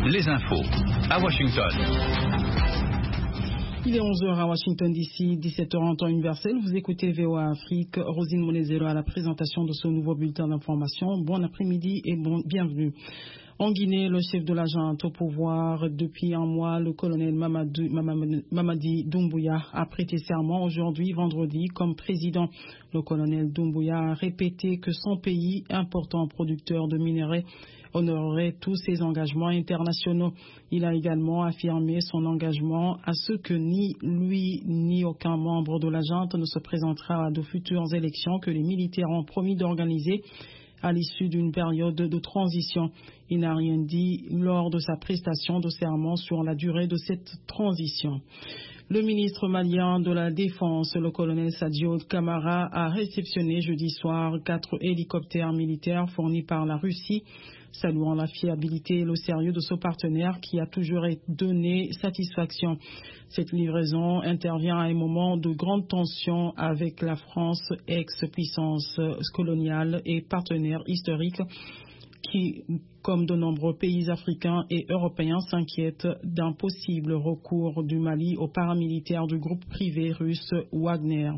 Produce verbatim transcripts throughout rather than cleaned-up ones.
les infos à Washington. Il est onze heures à Washington D C, dix-sept heures en temps universel. Vous écoutez V O A Afrique. Rosine Monezero à la présentation de ce nouveau bulletin d'information. Bon après-midi et bon, bienvenue. En Guinée, le chef de la junte au pouvoir depuis un mois, le colonel Mamadou, Mamadi Doumbouya, a prêté serment aujourd'hui, vendredi, comme président. Le colonel Doumbouya a répété que son pays, important producteur de minerais, honorerait tous ses engagements internationaux. Il a également affirmé son engagement à ce que ni lui ni aucun membre de la junte ne se présentera à de futures élections que les militaires ont promis d'organiser à l'issue d'une période de transition. Il n'a rien dit lors de sa prestation de serment sur la durée de cette transition. Le ministre malien de la Défense, le colonel Sadio Camara, a réceptionné jeudi soir quatre hélicoptères militaires fournis par la Russie, saluant la fiabilité et le sérieux de ce partenaire qui a toujours donné satisfaction. Cette livraison intervient à un moment de grande tension avec la France, ex-puissance coloniale et partenaire historique, qui, comme de nombreux pays africains et européens, s'inquiètent d'un possible recours du Mali aux paramilitaires du groupe privé russe Wagner.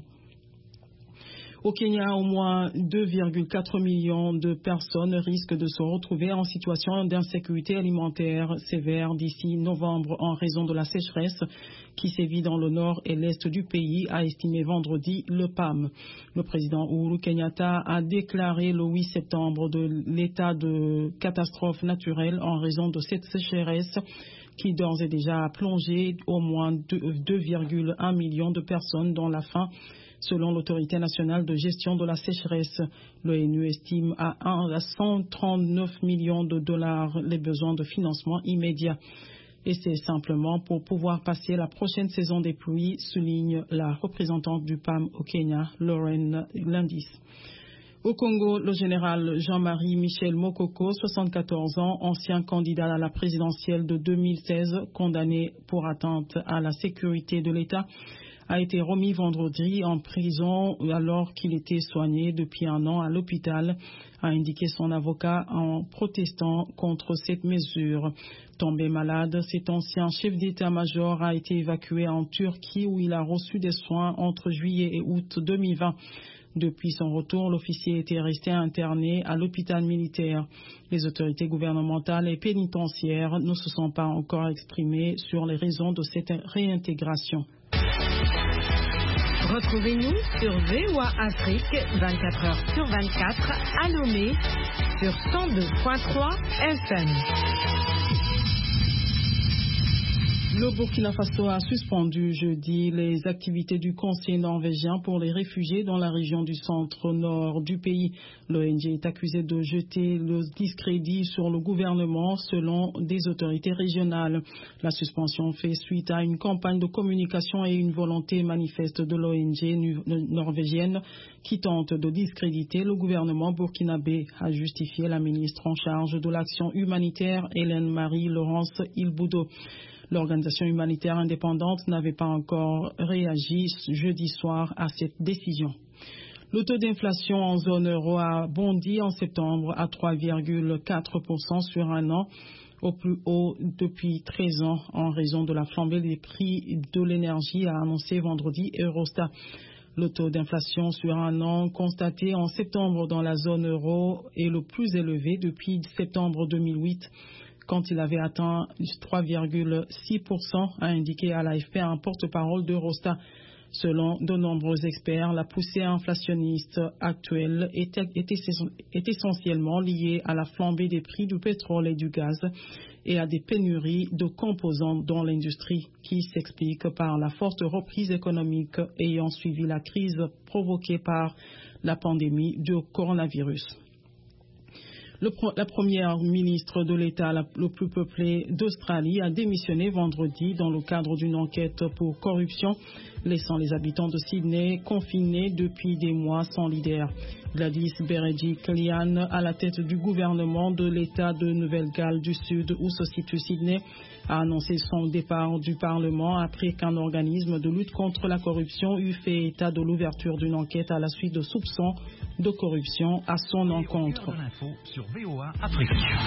Au Kenya, au moins deux virgule quatre millions de personnes risquent de se retrouver en situation d'insécurité alimentaire sévère d'ici novembre en raison de la sécheresse qui sévit dans le nord et l'est du pays, a estimé vendredi le P A M. Le président Uhuru Kenyatta a déclaré le huit septembre de l'état de catastrophe naturelle en raison de cette sécheresse qui d'ores et déjà a plongé au moins deux virgule un millions de personnes dans la faim, selon l'autorité nationale de gestion de la sécheresse. L'ONU estime à cent trente-neuf millions de dollars les besoins de financement immédiat. Et c'est simplement pour pouvoir passer la prochaine saison des pluies, souligne la représentante du P A M au Kenya, Lauren Landis. Au Congo, le général Jean-Marie Michel Mokoko, soixante-quatorze ans, ancien candidat à la présidentielle de deux mille seize, condamné pour atteinte à la sécurité de l'État, a été remis vendredi en prison alors qu'il était soigné depuis un an à l'hôpital, a indiqué son avocat en protestant contre cette mesure. Tombé malade, cet ancien chef d'état-major a été évacué en Turquie où il a reçu des soins entre juillet et août deux mille vingt. Depuis son retour, l'officier était resté interné à l'hôpital militaire. Les autorités gouvernementales et pénitentiaires ne se sont pas encore exprimées sur les raisons de cette réintégration. Retrouvez-nous sur V O A Afrique vingt-quatre heures sur vingt-quatre à Lomé sur cent deux virgule trois F M. Le Burkina Faso a suspendu jeudi les activités du Conseil norvégien pour les réfugiés dans la région du centre-nord du pays. L'O N G est accusé de jeter le discrédit sur le gouvernement selon des autorités régionales. La suspension fait suite à une campagne de communication et une volonté manifeste de l'O N G norvégienne qui tente de discréditer le gouvernement burkinabé, a justifié la ministre en charge de l'action humanitaire Hélène Marie-Laurence Ilboudo. L'organisation humanitaire indépendante n'avait pas encore réagi jeudi soir à cette décision. Le taux d'inflation en zone euro a bondi en septembre à trois virgule quatre pour cent sur un an, au plus haut depuis treize ans en raison de la flambée des prix de l'énergie, a annoncé vendredi Eurostat. Le taux d'inflation sur un an constaté en septembre dans la zone euro est le plus élevé depuis septembre deux mille huit. Quand il avait atteint trois virgule six pour cent, a indiqué à l'A F P un porte-parole d'Eurostat. Selon de nombreux experts, la poussée inflationniste actuelle est, est, est essentiellement liée à la flambée des prix du pétrole et du gaz et à des pénuries de composants dans l'industrie qui s'expliquent par la forte reprise économique ayant suivi la crise provoquée par la pandémie du coronavirus. Le, la première ministre de l'État le plus peuplé d'Australie a démissionné vendredi dans le cadre d'une enquête pour corruption, laissant les habitants de Sydney confinés depuis des mois sans leader. Gladys Berejiklian, à la tête du gouvernement de l'État de Nouvelle-Galles du Sud où se situe Sydney, a annoncé son départ du Parlement après qu'un organisme de lutte contre la corruption eut fait état de l'ouverture d'une enquête à la suite de soupçons de corruption à son encontre. Sur V O A Afrique.